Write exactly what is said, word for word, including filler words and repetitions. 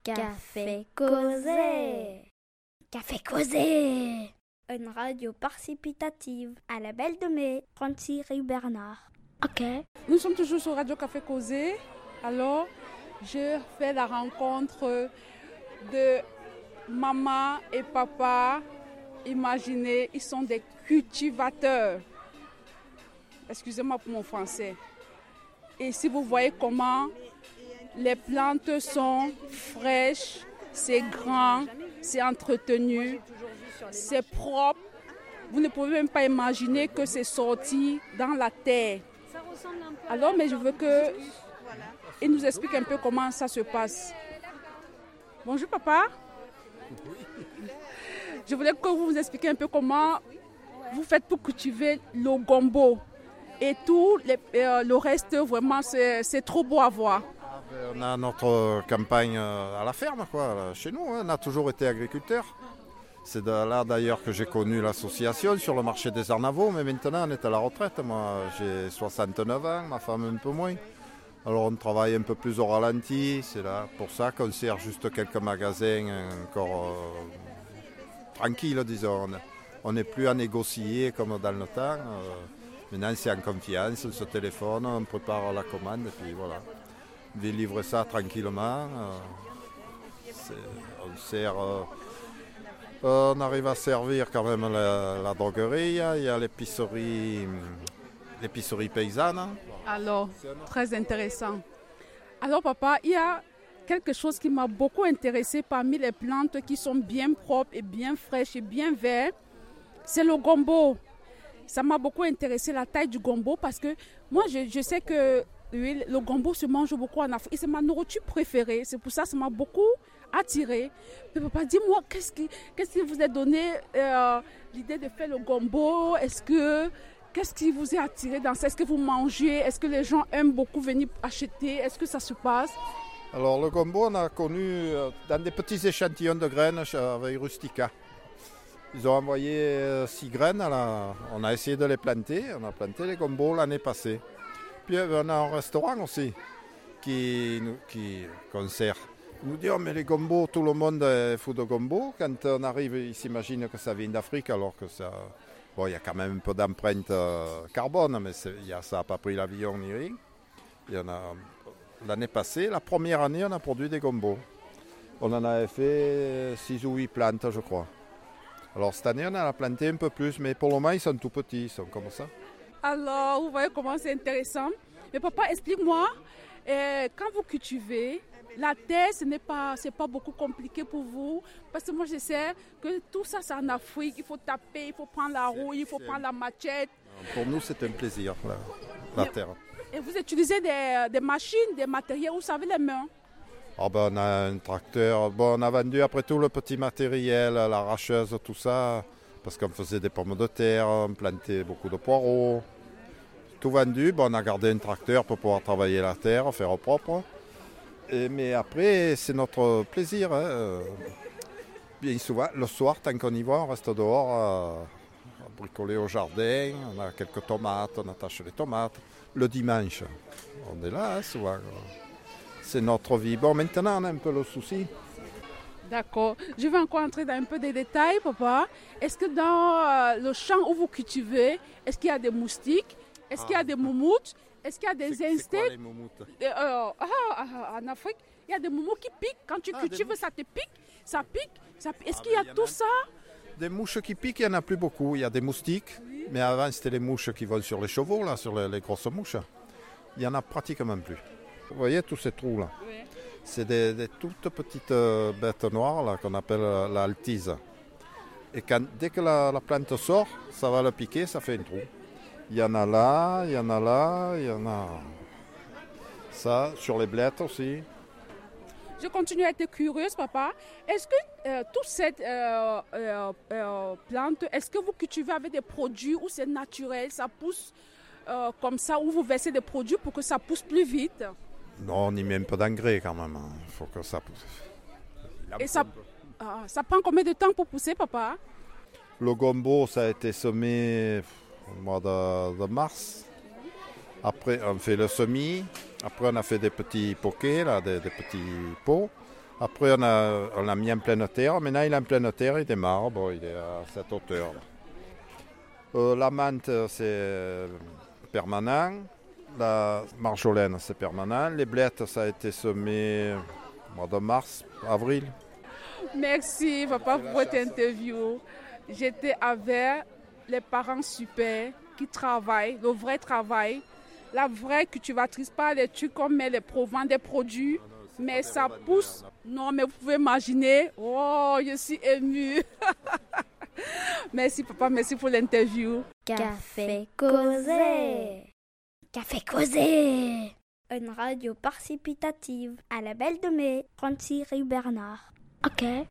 Café Causé. Café Causé. Une radio participative à la Belle de Mai, trente-six rue Bernard. Ok. Nous sommes toujours sur Radio Café Causé. Alors, je fais la rencontre de maman et papa. Imaginez, ils sont des cultivateurs. Excusez-moi pour mon français. Et si vous voyez comment les plantes sont fraîches, c'est grand, c'est entretenu, c'est propre. Vous ne pouvez même pas imaginer que c'est sorti dans la terre. Alors, mais je veux qu'il nous explique un peu comment ça se passe. Bonjour papa. Je voulais que vous nous expliquiez un peu comment vous faites pour cultiver le gombo. Et tout les, euh, le reste, vraiment, c'est, c'est trop beau à voir. On a notre campagne à la ferme, quoi, chez nous. Hein. On a toujours été agriculteurs. C'est de là d'ailleurs que j'ai connu l'association sur le marché des Arnavaux. Mais maintenant, on est à la retraite. Moi, j'ai soixante-neuf ans, ma femme un peu moins. Alors, on travaille un peu plus au ralenti. C'est là pour ça qu'on sert juste quelques magasins encore euh, tranquilles, disons. On n'est plus à négocier comme dans le temps. Euh, maintenant, c'est en confiance. On se téléphone, on prépare la commande et puis voilà. De livrer ça tranquillement. Euh, on sert, euh, on arrive à servir quand même la, la droguerie, il y a l'épicerie, l'épicerie paysanne. Alors, très intéressant. Alors papa, il y a quelque chose qui m'a beaucoup intéressé parmi les plantes qui sont bien propres et bien fraîches et bien vertes. C'est le gombo. Ça m'a beaucoup intéressé la taille du gombo parce que moi je, je sais que oui, le gombo se mange beaucoup en Afrique et c'est ma nourriture préférée. C'est pour ça que ça m'a beaucoup attiré. Mais papa, dis-moi, qu'est-ce qui, qu'est-ce qui vous a donné euh, l'idée de faire le gombo? Est-ce que, qu'est-ce qui vous a attiré dans ça? Est-ce que vous mangez? Est-ce que les gens aiment beaucoup venir acheter? Est-ce que ça se passe? Alors le gombo, on a connu dans des petits échantillons de graines avec Rustica. Ils ont envoyé euh, six graines. À la... On a essayé de les planter. On a planté les gombos l'année passée. Puis on a un restaurant aussi qui, qui concert. Ils nous dit, oh, mais les gombos, tout le monde est fou de gombo. Quand on arrive, ils s'imaginent que ça vient d'Afrique, alors que ça... Bon, il y a quand même un peu d'empreinte euh, carbone, mais y a, ça n'a pas pris l'avion ni rien. Il y en a... L'année passée, la première année, on a produit des gombos. On en avait fait six ou huit plantes, je crois. Alors cette année, on en a planté un peu plus, mais pour le moment, ils sont tout petits, ils sont comme ça. Alors, vous voyez comment c'est intéressant. Mais papa, explique-moi, euh, quand vous cultivez, la terre, ce n'est pas, c'est pas beaucoup compliqué pour vous. Parce que moi, je sais que tout ça, c'est en Afrique. Il faut taper, il faut prendre la rouille, il faut prendre la machette. Pour nous, c'est un plaisir, la, la terre. Et vous utilisez des, des machines, des matériels, vous savez, les mains? Oh ben, on a un tracteur. Bon, on a vendu après tout le petit matériel, l'arracheuse, tout ça. Parce qu'on faisait des pommes de terre, on plantait beaucoup de poireaux. Tout vendu, bon, on a gardé un tracteur pour pouvoir travailler la terre, faire au propre. Et, mais après, c'est notre plaisir. Hein. Bien souvent, le soir, tant qu'on y va, on reste dehors à, à bricoler au jardin. On a quelques tomates, on attache les tomates. Le dimanche, on est là hein, souvent. C'est notre vie. Bon, maintenant, on a un peu le souci. D'accord. Je vais encore entrer dans un peu des détails, papa. Est-ce que dans euh, le champ où vous cultivez, est-ce qu'il y a des moustiques? Est-ce ah. qu'il y a des moumoutes? Est-ce qu'il y a des c'est, insectes? C'est quoi les moumoutes? euh, ah, ah, En Afrique, il y a des moumous qui piquent. Quand tu ah, cultives, ça te pique. Ça pique. Ça pique. Est-ce ah, qu'il y a, y tout a... ça? Des mouches qui piquent, il n'y en a plus beaucoup. Il y a des moustiques. Oui. Mais avant, c'était les mouches qui vont sur les chevaux, là, sur les, les grosses mouches. Il n'y en a pratiquement plus. Vous voyez tous ces trous là? Oui. C'est des, des toutes petites euh, bêtes noires là, qu'on appelle euh, la altise. Et quand, dès que la, la plante sort, ça va le piquer, ça fait un trou. Il y en a là, il y en a là, il y en a... Ça, sur les blettes aussi. Je continue à être curieuse, papa. Est-ce que euh, toute cette euh, euh, euh, plante, est-ce que vous cultivez avec des produits ou c'est naturel, ça pousse euh, comme ça, ou vous versez des produits pour que ça pousse plus vite? Non, on y met un peu d'engrais quand même. Il faut que ça pousse. Et ça, ah, ça prend combien de temps pour pousser, papa? Le gombo, ça a été semé au mois de, de mars. Après, on fait le semis. Après, on a fait des petits poquets, là, des, des petits pots. Après, on a, on l'a mis en pleine terre. Maintenant, il est en pleine terre, il démarre. Bon, il est à cette hauteur. Euh, la menthe, c'est permanent. La marjolaine, c'est permanent. Les blettes, ça a été semé au mois de mars, avril. Merci, papa, pour votre interview. J'étais avec les parents super qui travaillent, le vrai travail, la vraie cultivatrice, pas les trucs comme les provends des produits, mais ça pousse. Non, mais vous pouvez imaginer, oh, je suis émue. Merci, papa, merci pour l'interview. Café causé. Café causé. Une radio participative à la Belle de Mai, trente-six rue Bernard. Ok.